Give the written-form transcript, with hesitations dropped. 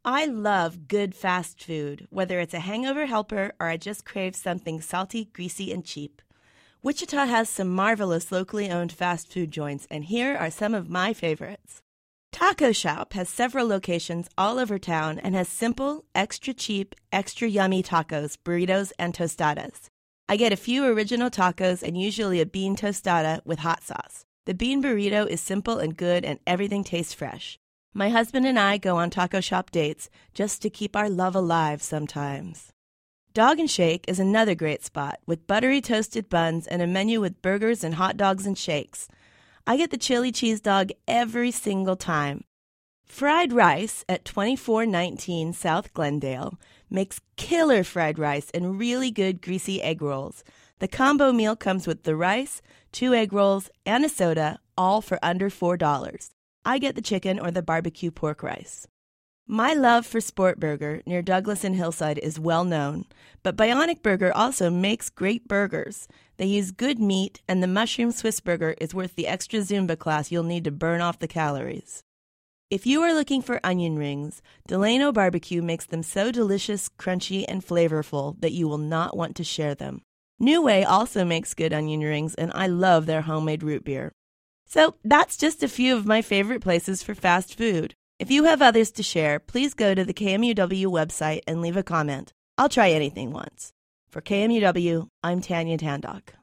I love good fast food, whether it's a hangover helper or I just crave something salty, greasy, and cheap. Wichita has some marvelous locally owned fast food joints, and here are some of my favorites. Taco Shop has several locations all over town and has simple, extra cheap, extra yummy tacos, burritos, and tostadas. I get a few original tacos and usually a bean tostada with hot sauce. The bean burrito is simple and good, and everything tastes fresh. My husband and I go on Taco Shop dates just to keep our love alive sometimes. Dog and Shake is another great spot with buttery toasted buns and a menu with burgers and hot dogs and shakes. I get the chili cheese dog every single time. Fried Rice at 2419 South Glendale makes killer fried rice and really good greasy egg rolls. The combo meal comes with the rice, 2 egg rolls, and a soda, all for under $4. I get the chicken or the barbecue pork rice. My love for Sport Burger near Douglas and Hillside is well known, but Bionic Burger also makes great burgers. They use good meat, and the mushroom Swiss burger is worth the extra Zumba class you'll need to burn off the calories. If you are looking for onion rings, Delano Barbecue makes them so delicious, crunchy, and flavorful that you will not want to share them. New Way also makes good onion rings, and I love their homemade root beer. So that's just a few of my favorite places for fast food. If you have others to share, please go to the KMUW website and leave a comment. I'll try anything once. For KMUW, I'm Tanya Tandock.